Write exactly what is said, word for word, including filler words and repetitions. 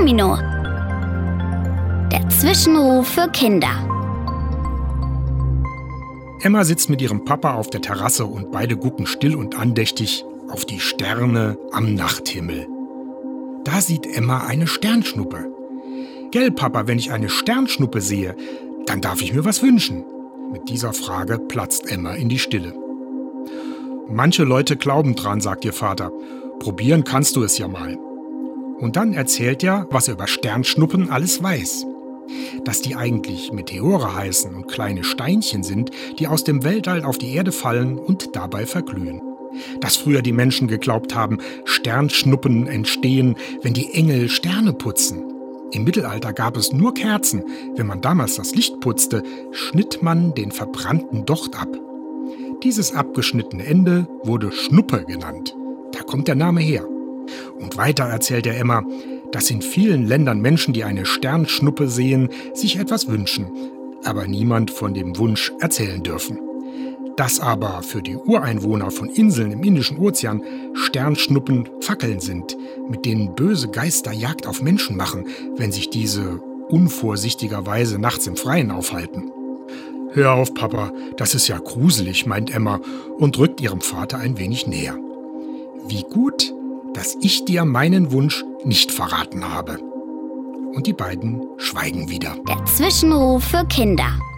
Domino. Der Zwischenruf für Kinder. Emma sitzt mit ihrem Papa auf der Terrasse und beide gucken still und andächtig auf die Sterne am Nachthimmel. Da sieht Emma eine Sternschnuppe. Gell, Papa, wenn ich eine Sternschnuppe sehe, dann darf ich mir was wünschen. Mit dieser Frage platzt Emma in die Stille. Manche Leute glauben dran, sagt ihr Vater. Probieren kannst du es ja mal. Und dann erzählt er, was er über Sternschnuppen alles weiß. Dass die eigentlich Meteore heißen und kleine Steinchen sind, die aus dem Weltall auf die Erde fallen und dabei verglühen. Dass früher die Menschen geglaubt haben, Sternschnuppen entstehen, wenn die Engel Sterne putzen. Im Mittelalter gab es nur Kerzen. Wenn man damals das Licht putzte, schnitt man den verbrannten Docht ab. Dieses abgeschnittene Ende wurde Schnuppe genannt. Da kommt der Name her. Und weiter erzählt er Emma, dass in vielen Ländern Menschen, die eine Sternschnuppe sehen, sich etwas wünschen, aber niemand von dem Wunsch erzählen dürfen. Dass aber für die Ureinwohner von Inseln im Indischen Ozean Sternschnuppen Fackeln sind, mit denen böse Geister Jagd auf Menschen machen, wenn sich diese unvorsichtigerweise nachts im Freien aufhalten. Hör auf, Papa, das ist ja gruselig, meint Emma und drückt ihrem Vater ein wenig näher. Wie gut, dass ich dir meinen Wunsch nicht verraten habe. Und die beiden schweigen wieder. Der Zwischenruf für Kinder.